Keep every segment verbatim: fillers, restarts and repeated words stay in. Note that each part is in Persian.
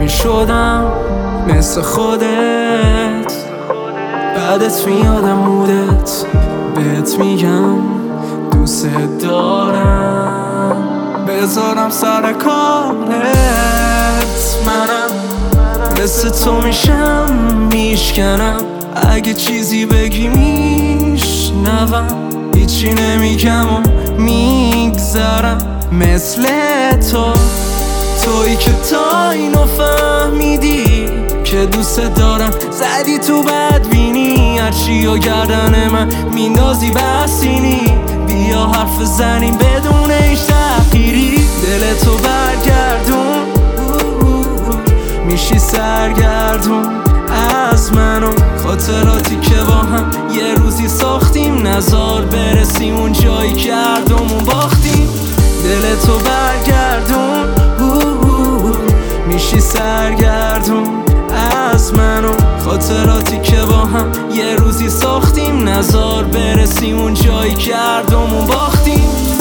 نمی شدم مثل خودت. بعدت میادم مودت، بهت میگم دوست دارم. بذارم سر کارت، منم مثل تو میشم میشکنم. اگه چیزی بگی میشنوم، هیچی نمیگم و میگذرم. مثل تو، تویی که تا اینو فهمیدی که دوست دارم، زدی تو بدبینی هرچی و گردن من میندازی بسینی. بیا حرف زنیم بدون هیچ تغییری. دلتو برگردون، میشی سرگردون از من و خاطراتی که با هم یه روزی ساختیم. نزار برسیم اون جایی که هردومون باختیم. دلتو برگردون، میشی سرگردون از من و خاطراتی که با هم یه روزی ساختیم. نزار برسیم اون جایی که هردومون باختیم.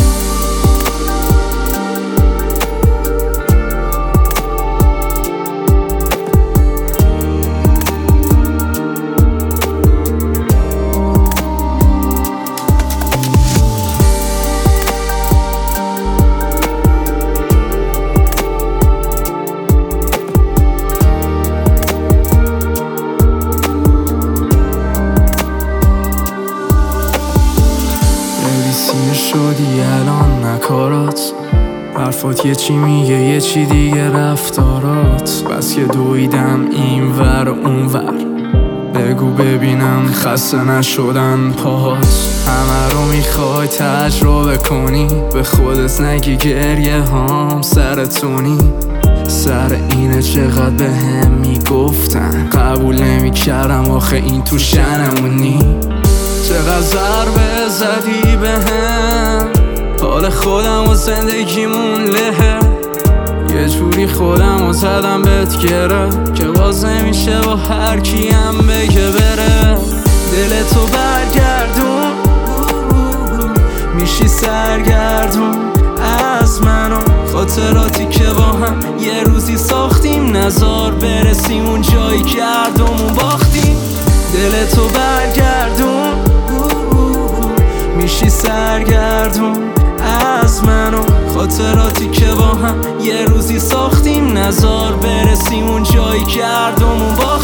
سینه شدی الان نکارات، حرفات یه چی میگه یه چی دیگه رفتارات. بس که دویدم این ور اون ور، بگو ببینم خسته نشدن پاهات. همه رو میخوای تجربه کنی، به خودت نگی گریه هام سرتونی. سر اینه چقدر به هم میگفتن، قبول نمیکردم آخه این تو شنمونی. چقدر ضربه زدی به هم، حال خودم و زندگیمون لهه. یه جوری خودم و زدم بهت گره که باز نمیشه با هر کیم بگه بره. دلتو برگردون، میشی سرگردون از من و خاطراتی که با هم یه روزی ساختیم. نزار برسیم اون جایی که هردومون باختیم. دلتو برگردون، میشی سرگردون از من و خاطراتی که با هم یه روزی ساختیم. نزار برسیم اون جایی که هردومون باختیم.